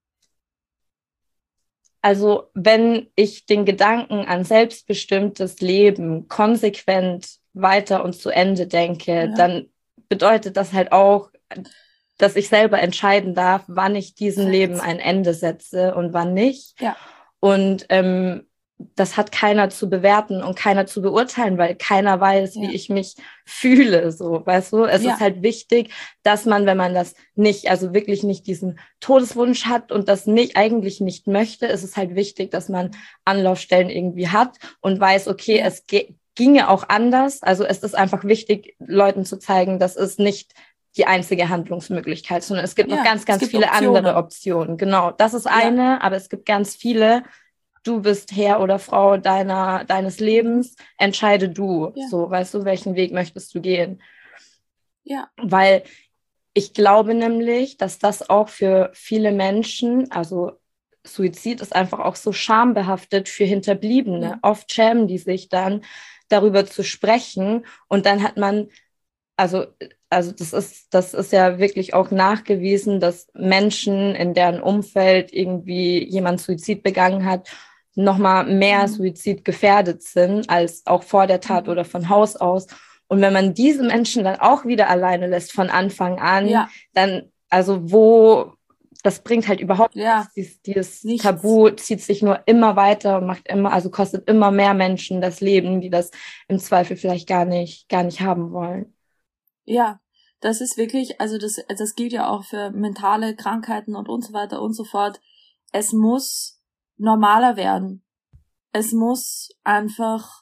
also wenn ich den Gedanken an selbstbestimmtes Leben konsequent weiter und zu Ende denke, dann bedeutet das halt auch, dass ich selber entscheiden darf, wann ich diesem Leben ein Ende setze und wann nicht. Ja. Und das hat keiner zu bewerten und keiner zu beurteilen, weil keiner weiß, wie ich mich fühle, so, weißt du? Es ist halt wichtig, dass man, wenn man das nicht, also wirklich nicht diesen Todeswunsch hat und das eigentlich nicht möchte, ist es halt wichtig, dass man Anlaufstellen irgendwie hat und weiß, okay, es ginge auch anders. Also es ist einfach wichtig, Leuten zu zeigen, das ist nicht die einzige Handlungsmöglichkeit, sondern es gibt noch ganz viele andere Optionen. Genau, das ist eine, aber es gibt ganz viele, du bist Herr oder Frau deines Lebens, entscheide du. Ja. So, weißt du, welchen Weg möchtest du gehen? Ja. Weil ich glaube nämlich, dass das auch für viele Menschen, also Suizid ist einfach auch so schambehaftet für Hinterbliebene. Ja. Oft schämen die sich dann, darüber zu sprechen. Und dann hat man, also das ist ja wirklich auch nachgewiesen, dass Menschen, in deren Umfeld irgendwie jemand Suizid begangen hat, nochmal mehr Suizid gefährdet sind, als auch vor der Tat oder von Haus aus. Und wenn man diese Menschen dann auch wieder alleine lässt von Anfang an, dann, also das bringt halt überhaupt nichts. Dieses Tabu zieht sich nur immer weiter und also kostet immer mehr Menschen das Leben, die das im Zweifel vielleicht gar nicht haben wollen. Ja, das ist wirklich, also das gilt ja auch für mentale Krankheiten und so weiter und so fort. Es muss normaler werden. Es muss einfach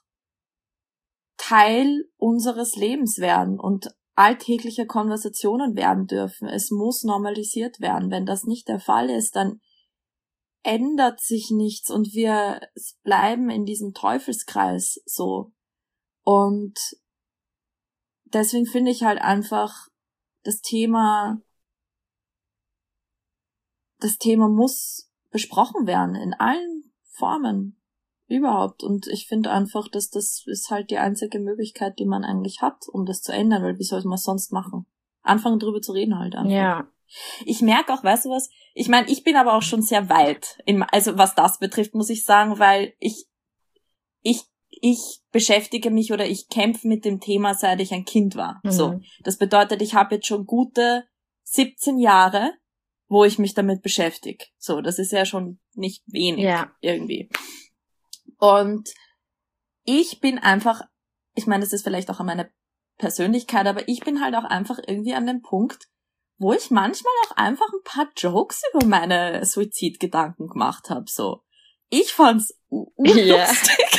Teil unseres Lebens werden und alltägliche Konversationen werden dürfen. Es muss normalisiert werden. Wenn das nicht der Fall ist, dann ändert sich nichts und wir bleiben in diesem Teufelskreis so. Und deswegen finde ich halt einfach, das Thema muss besprochen werden in allen Formen überhaupt. Und ich finde einfach, dass das ist halt die einzige Möglichkeit, die man eigentlich hat, um das zu ändern, weil wie soll man es sonst machen? Anfangen drüber zu reden halt einfach. Ja. Ich merke auch, weißt du was, ich meine, ich bin aber auch schon sehr weit, also was das betrifft, muss ich sagen, weil ich beschäftige mich oder ich kämpfe mit dem Thema, seit ich ein Kind war. So, das bedeutet, ich habe jetzt schon gute 17 Jahre, wo ich mich damit beschäftige. So, das ist ja schon nicht wenig irgendwie. Und ich bin einfach, ich meine, das ist vielleicht auch an meiner Persönlichkeit, aber ich bin halt auch einfach irgendwie an dem Punkt, wo ich manchmal auch einfach ein paar Jokes über meine Suizidgedanken gemacht habe. So, ich fand's unlustig.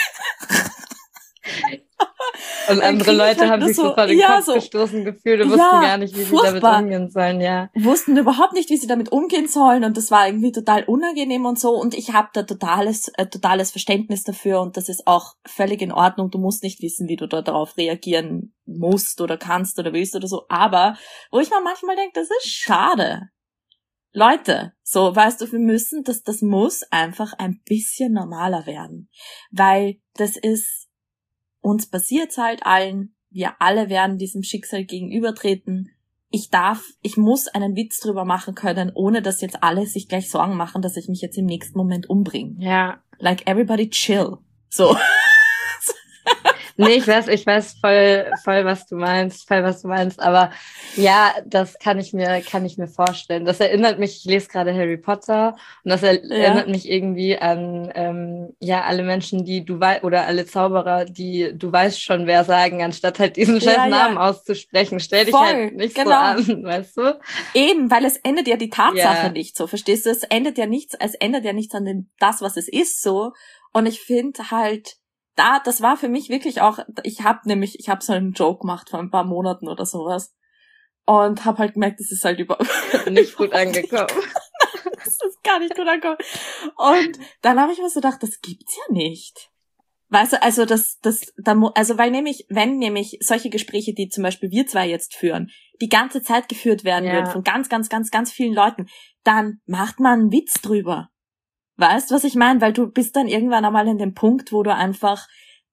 Und andere Leute haben sich so vor den Kopf gestoßen gefühlt und wussten gar nicht, wie sie damit umgehen sollen, Wussten überhaupt nicht, wie sie damit umgehen sollen und das war irgendwie total unangenehm und so und ich habe da totales Verständnis dafür und das ist auch völlig in Ordnung. Du musst nicht wissen, wie du da darauf reagieren musst oder kannst oder willst oder so, aber wo ich mir manchmal denke, das ist schade. Leute, so, weißt du, wir müssen, das muss einfach ein bisschen normaler werden, weil das ist, uns passiert's halt allen, wir alle werden diesem Schicksal gegenübertreten. Ich muss einen Witz drüber machen können, ohne dass jetzt alle sich gleich Sorgen machen, dass ich mich jetzt im nächsten Moment umbringe. Ja. Like everybody chill. So. Nee, ich weiß voll, was du meinst, aber ja, das kann ich mir vorstellen. Das erinnert mich, ich lese gerade Harry Potter und das erinnert mich irgendwie an alle Menschen, die du weißt, oder alle Zauberer, die du weißt schon, wer sagen, anstatt halt diesen scheiß Namen auszusprechen. Stell dich halt nicht so an, weißt du? Eben, weil es ändert ja die Tatsache nicht so, verstehst du? Es ändert ja nichts an das, was es ist, so. Und ich finde halt, das war für mich wirklich auch, ich habe so einen Joke gemacht vor ein paar Monaten oder sowas und habe halt gemerkt, das ist halt nicht gut angekommen. Das ist gar nicht gut angekommen. Und dann habe ich mir so gedacht, das gibt's ja nicht. Weißt du, also wenn nämlich solche Gespräche, die zum Beispiel wir zwei jetzt führen, die ganze Zeit geführt werden würden von ganz, ganz, ganz, ganz vielen Leuten, dann macht man einen Witz drüber. Weißt, was ich meine? Weil du bist dann irgendwann einmal in dem Punkt, wo du einfach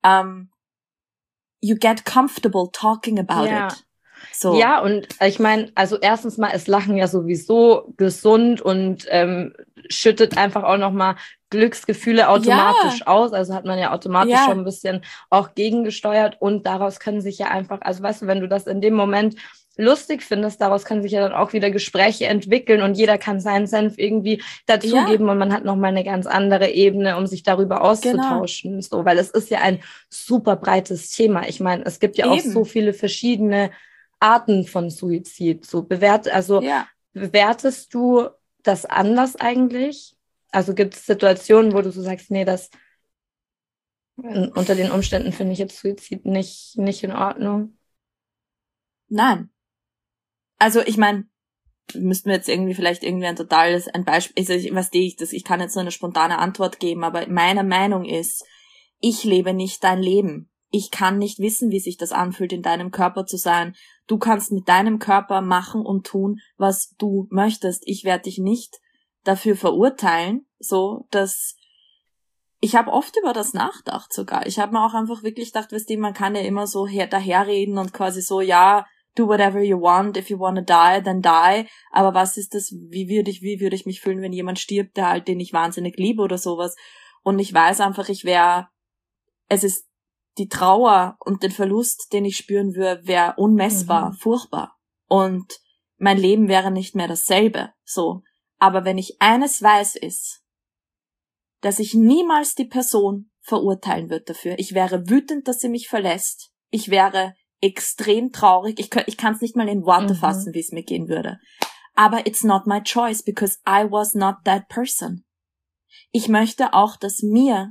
you get comfortable talking about it. So. Ja, und ich meine, also erstens mal ist Lachen ja sowieso gesund und schüttet einfach auch nochmal Glücksgefühle automatisch aus. Also hat man ja automatisch schon ein bisschen auch gegengesteuert und daraus können sich ja einfach, also weißt du, wenn du das in dem Moment lustig findest, daraus können sich ja dann auch wieder Gespräche entwickeln und jeder kann seinen Senf irgendwie dazugeben und man hat nochmal eine ganz andere Ebene, um sich darüber auszutauschen. So, weil es ist ja ein super breites Thema. Ich meine, es gibt ja auch so viele verschiedene Arten von Suizid. So bewertest du das anders eigentlich? Also gibt es Situationen, wo du so sagst, nee, das unter den Umständen finde ich jetzt Suizid nicht in Ordnung? Nein. Also ich meine, müssten wir jetzt irgendwie vielleicht irgendwie ein Beispiel, also ich kann jetzt nur eine spontane Antwort geben, aber meine Meinung ist, ich lebe nicht dein Leben. Ich kann nicht wissen, wie sich das anfühlt, in deinem Körper zu sein. Du kannst mit deinem Körper machen und tun, was du möchtest. Ich werde dich nicht dafür verurteilen, so, dass ich habe oft über das nachgedacht sogar. Ich habe mir auch einfach wirklich gedacht, weißt du, man kann ja immer so daherreden und quasi so, ja, do whatever you want, if you wanna die, then die. Aber was ist das, wie würde ich mich fühlen, wenn jemand stirbt, der halt, den ich wahnsinnig liebe oder sowas. Und ich weiß einfach, es ist die Trauer und den Verlust, den ich spüren würde, wäre unmessbar, furchtbar. Und mein Leben wäre nicht mehr dasselbe, so. Aber wenn ich eines weiß, ist, dass ich niemals die Person verurteilen würde dafür. Ich wäre wütend, dass sie mich verlässt. Ich wäre extrem traurig. Ich kann es nicht mal in Worte fassen, wie es mir gehen würde. Aber it's not my choice, because I was not that person. Ich möchte auch, dass mir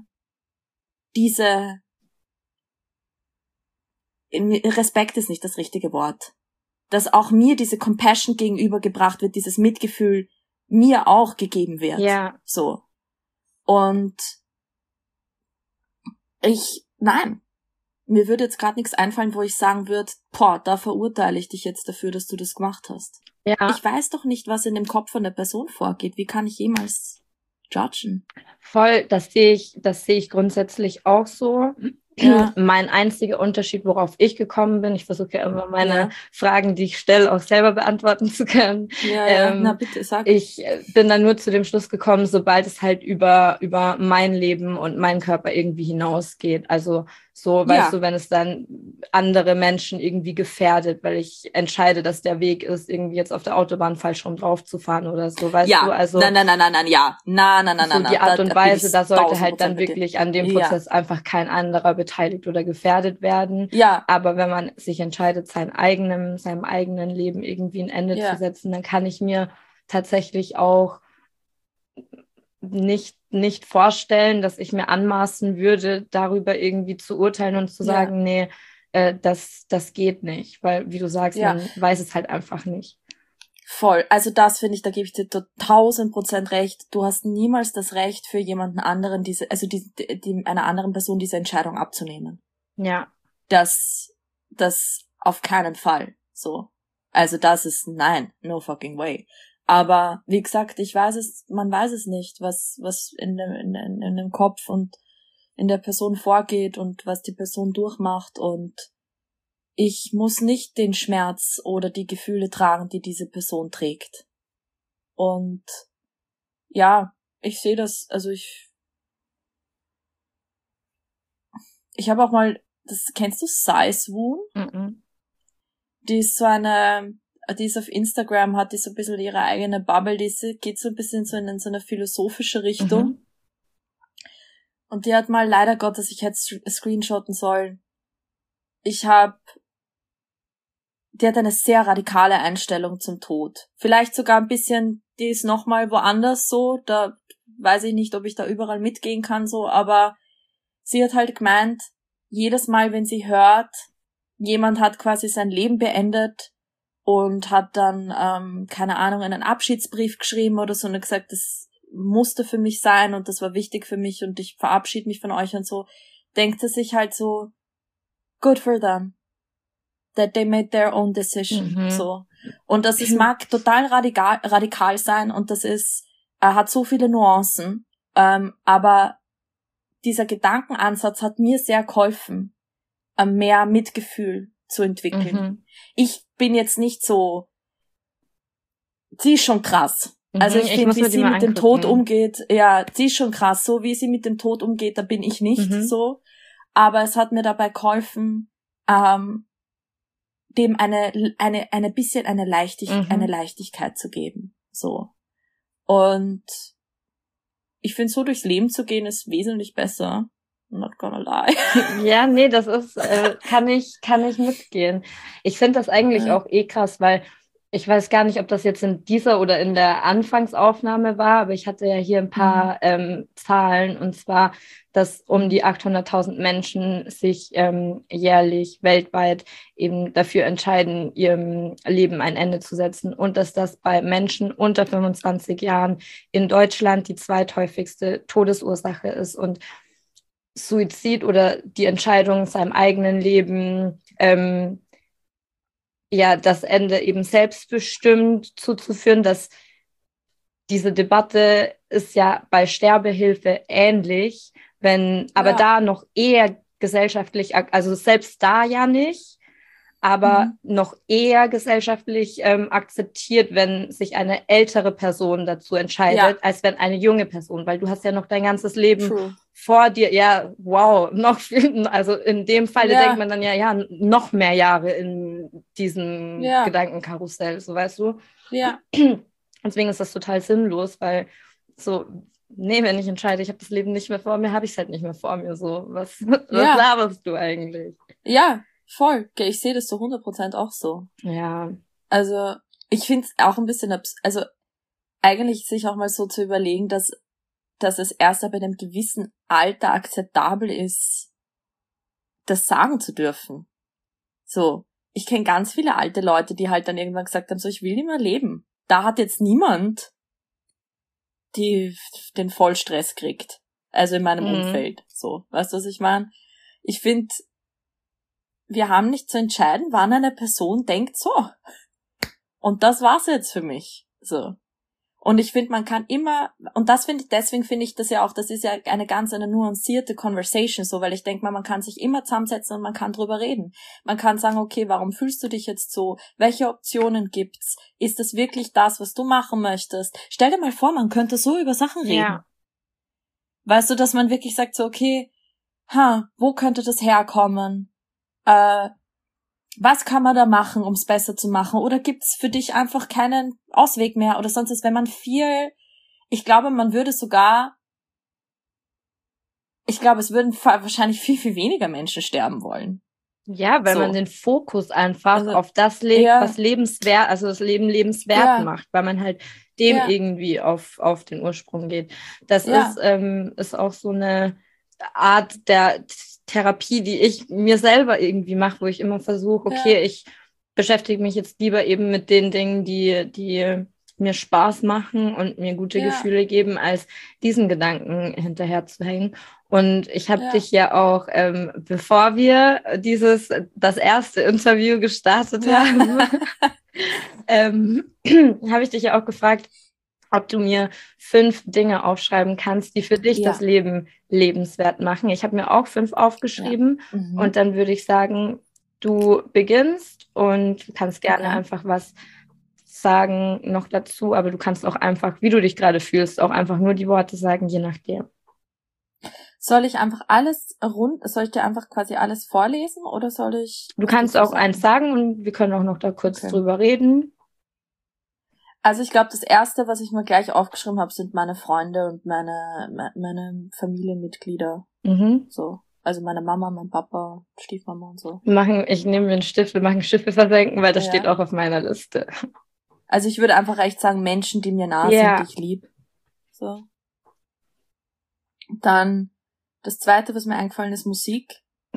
Respekt ist nicht das richtige Wort, dass auch mir diese Compassion gegenübergebracht wird, dieses Mitgefühl mir auch gegeben wird. Ja. So. Und mir würde jetzt gerade nichts einfallen, wo ich sagen würde, da verurteile ich dich jetzt dafür, dass du das gemacht hast. Ja. Ich weiß doch nicht, was in dem Kopf von der Person vorgeht. Wie kann ich jemals judgen? Voll, das sehe ich grundsätzlich auch so. Ja. Mein einziger Unterschied, worauf ich gekommen bin, ich versuche ja immer meine Fragen, die ich stelle, auch selber beantworten zu können. Na bitte, sag. Ich bin dann nur zu dem Schluss gekommen, sobald es halt über mein Leben und meinen Körper irgendwie hinausgeht. Also so, weißt du, wenn es dann andere Menschen irgendwie gefährdet, weil ich entscheide, dass der Weg ist, irgendwie jetzt auf der Autobahn falsch rum drauf zu fahren oder so, weißt du? Also nein, die Art und Weise, da sollte halt dann wirklich an dem Prozess einfach kein anderer beteiligt oder gefährdet werden. Ja. Aber wenn man sich entscheidet, seinem eigenen Leben irgendwie ein Ende zu setzen, dann kann ich mir tatsächlich auch nicht vorstellen, dass ich mir anmaßen würde, darüber irgendwie zu urteilen und zu sagen, nee, das geht nicht. Weil, wie du sagst, man weiß es halt einfach nicht. Voll. Also das finde ich, da gebe ich dir 1000% recht. Du hast niemals das Recht für jemanden anderen, einer anderen Person diese Entscheidung abzunehmen. Ja. Das auf keinen Fall. So. Also das ist nein, no fucking way. Aber wie gesagt, man weiß es nicht, was in dem Kopf und in der Person vorgeht und was die Person durchmacht, und ich muss nicht den Schmerz oder die Gefühle tragen, die diese Person trägt. Und ja, ich sehe das, also ich habe auch mal, kennst du Sai Swoon? Mhm. Die ist die ist auf Instagram, hat die so ein bisschen ihre eigene Bubble, geht so ein bisschen so in so eine philosophische Richtung. Mhm. Und die hat mal, leider Gottes, ich hätte screenshotten sollen, die hat eine sehr radikale Einstellung zum Tod. Vielleicht sogar ein bisschen, die ist nochmal woanders so, da weiß ich nicht, ob ich da überall mitgehen kann so, aber sie hat halt gemeint, jedes Mal, wenn sie hört, jemand hat quasi sein Leben beendet und hat dann, keine Ahnung, einen Abschiedsbrief geschrieben oder so und gesagt, das musste für mich sein und das war wichtig für mich und ich verabschiede mich von euch und so, denkt sie sich halt so, good for them, that they made their own decision, so. Und das mag total radikal sein und das hat so viele Nuancen, aber dieser Gedankenansatz hat mir sehr geholfen, mehr Mitgefühl zu entwickeln. Ich bin jetzt nicht so, sie ist schon krass. Also ich finde, wie sie mit dem Tod umgeht, sie ist schon krass. So wie sie mit dem Tod umgeht, da bin ich nicht so. Aber es hat mir dabei geholfen, dem eine bisschen eine Leichtigkeit zu geben. So. Und ich finde, so durchs Leben zu gehen, ist wesentlich besser. I'm not gonna lie. Ja, nee, das ist, kann ich mitgehen. Ich finde das eigentlich auch krass, weil ich weiß gar nicht, ob das jetzt in dieser oder in der Anfangsaufnahme war, aber ich hatte ja hier ein paar Zahlen, und zwar, dass um die 800.000 Menschen sich jährlich weltweit eben dafür entscheiden, ihrem Leben ein Ende zu setzen, und dass das bei Menschen unter 25 Jahren in Deutschland die zweithäufigste Todesursache ist, und Suizid oder die Entscheidung, seinem eigenen Leben ja das Ende eben selbstbestimmt zuzuführen, dass diese Debatte ist ja bei Sterbehilfe ähnlich, wenn aber da noch eher gesellschaftlich, also selbst da ja nicht, aber noch eher gesellschaftlich akzeptiert, wenn sich eine ältere Person dazu entscheidet, als wenn eine junge Person, weil du hast ja noch dein ganzes Leben vor dir. Ja, wow, noch viel, also in dem Fall denkt man dann ja, noch mehr Jahre in diesem Gedankenkarussell, so weißt du. Ja. Deswegen ist das total sinnlos, weil so, nee, wenn ich entscheide, ich habe das Leben nicht mehr vor mir, habe ich es halt nicht mehr vor mir, so. Was laberst du eigentlich? Ja, voll. Okay, ich sehe das zu 100% auch so. Ja. Also, ich finde es auch ein bisschen, also eigentlich sich auch mal so zu überlegen, dass es erst ab einem gewissen Alter akzeptabel ist, das sagen zu dürfen. So, ich kenne ganz viele alte Leute, die halt dann irgendwann gesagt haben, so, ich will nicht mehr leben. Da hat jetzt niemand den Vollstress kriegt. Also in meinem Umfeld. So, weißt du, was ich meine? Ich finde, wir haben nicht zu entscheiden, wann eine Person denkt, so. Und das war's jetzt für mich. So. Und ich finde, man kann immer, und deswegen finde ich das ja auch, das ist ja eine nuancierte Conversation, so, weil ich denke mal, man kann sich immer zusammensetzen und man kann drüber reden. Man kann sagen, okay, warum fühlst du dich jetzt so? Welche Optionen gibt's? Ist das wirklich das, was du machen möchtest? Stell dir mal vor, man könnte so über Sachen reden. Ja. Weißt du, dass man wirklich sagt, so, okay, wo könnte das herkommen? Was kann man da machen, um es besser zu machen? Oder gibt's für dich einfach keinen Ausweg mehr? Oder sonst ist, wenn man ich glaube, es würden wahrscheinlich viel, viel weniger Menschen sterben wollen. Ja, weil man den Fokus einfach auf das legt, was lebenswert, also das Leben lebenswert macht, weil man halt dem irgendwie auf den Ursprung geht. Das ist auch so eine Art der Therapie, die ich mir selber irgendwie mache, wo ich immer versuche, okay, ich beschäftige mich jetzt lieber eben mit den Dingen, die mir Spaß machen und mir gute Gefühle geben, als diesen Gedanken hinterher zu hängen. Und ich habe dich ja auch, bevor wir das erste Interview gestartet haben, habe ich dich ja auch gefragt, ob du mir 5 Dinge aufschreiben kannst, die für dich das Leben lebenswert machen. Ich habe mir auch 5 aufgeschrieben und dann würde ich sagen, du beginnst und du kannst gerne einfach was sagen noch dazu, aber du kannst auch einfach, wie du dich gerade fühlst, auch einfach nur die Worte sagen, je nachdem. Soll ich dir einfach quasi alles vorlesen oder soll ich... Du kannst auch eins sagen und wir können auch noch da kurz drüber reden. Also ich glaube, das Erste, was ich mir gleich aufgeschrieben habe, sind meine Freunde und meine Familienmitglieder. So. Also meine Mama, mein Papa, Stiefmama und so. Ich nehme mir einen Stift, wir machen Schiffe versenken, weil das steht auch auf meiner Liste. Also ich würde einfach echt sagen, Menschen, die mir nahe sind, die ich lieb. So. Dann das Zweite, was mir eingefallen ist, Musik.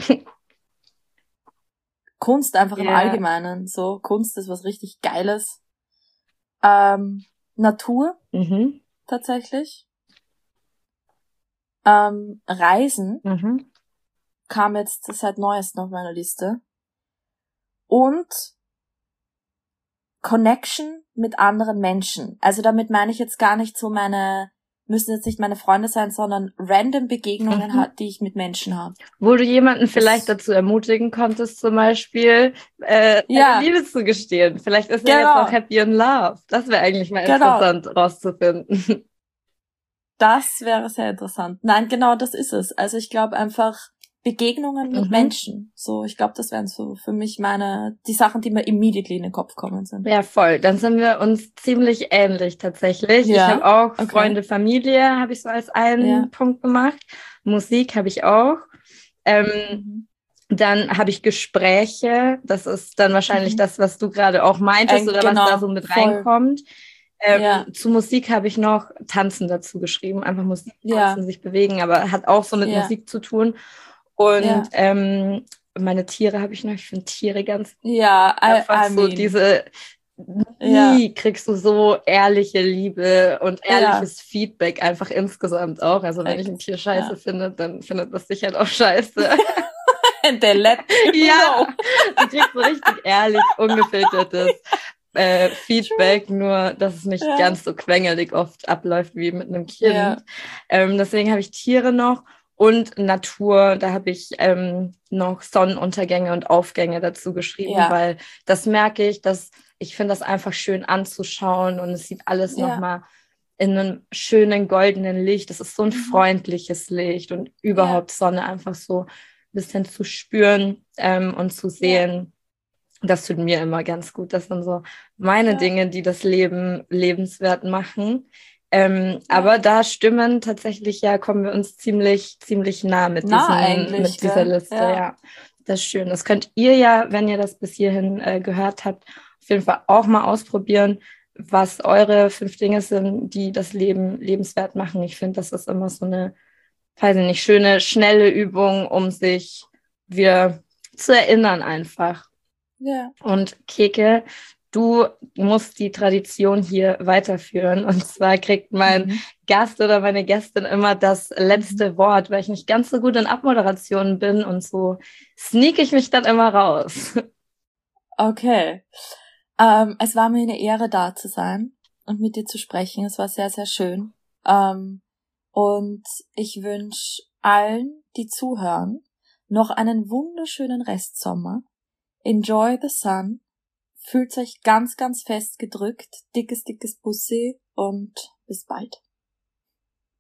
Kunst einfach im Allgemeinen. So, Kunst ist was richtig Geiles. Natur, tatsächlich. Reisen kam jetzt seit neuestem auf meiner Liste. Und Connection mit anderen Menschen. Also damit meine ich jetzt gar nicht so müssen jetzt nicht meine Freunde sein, sondern random Begegnungen, die ich mit Menschen habe. Wo du jemanden vielleicht dazu ermutigen konntest, zum Beispiel eine Liebe zu gestehen. Vielleicht ist er jetzt auch happy in love. Das wäre eigentlich mal interessant rauszufinden. Das wäre sehr interessant. Nein, genau, das ist es. Also ich glaube einfach Begegnungen mit Menschen. So, ich glaube, das wären so für mich die Sachen, die mir immediately in den Kopf kommen sind. Ja, voll. Dann sind wir uns ziemlich ähnlich tatsächlich. Ja? Ich habe auch Freunde, Familie, habe ich so als einen Punkt gemacht. Musik habe ich auch. Dann habe ich Gespräche. Das ist dann wahrscheinlich das, was du gerade auch meintest oder genau, was da so mit voll. reinkommt. Ja. Zu Musik habe ich noch Tanzen dazu geschrieben. Einfach Musik, Ja. tanzen, sich bewegen, aber hat auch so mit Ja. Musik zu tun. Und Ja. meine Tiere habe ich noch. Ich finde Tiere ganz Ja, einfach I so mean, diese, ja, nie kriegst du so ehrliche Liebe und ja, ehrliches Feedback einfach insgesamt auch. Also wenn ich ein Tier scheiße ja. finde, dann findet das sich halt auch scheiße. And they let you Ja, know. du kriegst so richtig ehrlich, ungefiltertes Feedback, nur dass es nicht Ja. ganz so quengelig oft abläuft wie mit einem Kind. Ja. Deswegen habe ich Tiere noch und Natur. Da habe ich noch Sonnenuntergänge und Aufgänge dazu geschrieben, Ja. weil das merke ich, dass ich finde das einfach schön anzuschauen und es sieht alles Ja. nochmal in einem schönen goldenen Licht. Das ist so ein freundliches Licht und überhaupt Sonne einfach so ein bisschen zu spüren und zu sehen. Das tut mir immer ganz gut. Das sind so meine Dinge, die das Leben lebenswert machen. Aber da stimmen tatsächlich, ja, kommen wir uns ziemlich nah mit dieser Liste. Ja, das ist schön. Das könnt ihr ja, wenn ihr das bis hierhin gehört habt, auf jeden Fall auch mal ausprobieren, was eure 5 Dinge sind, die das Leben lebenswert machen. Ich finde, das ist immer so eine, weiß ich nicht, schöne, schnelle Übung, um sich wieder zu erinnern einfach. Ja. Und Keke, du musst die Tradition hier weiterführen. Und zwar kriegt mein Gast oder meine Gästin immer das letzte Wort, weil ich nicht ganz so gut in Abmoderation bin und so sneak ich mich dann immer raus. Okay. Es war mir eine Ehre, da zu sein und mit dir zu sprechen. Es war sehr, sehr schön. Und ich wünsche allen, die zuhören, noch einen wunderschönen Restsommer. Enjoy the sun. Fühlt euch ganz, ganz fest gedrückt. Dickes Bussi und bis bald.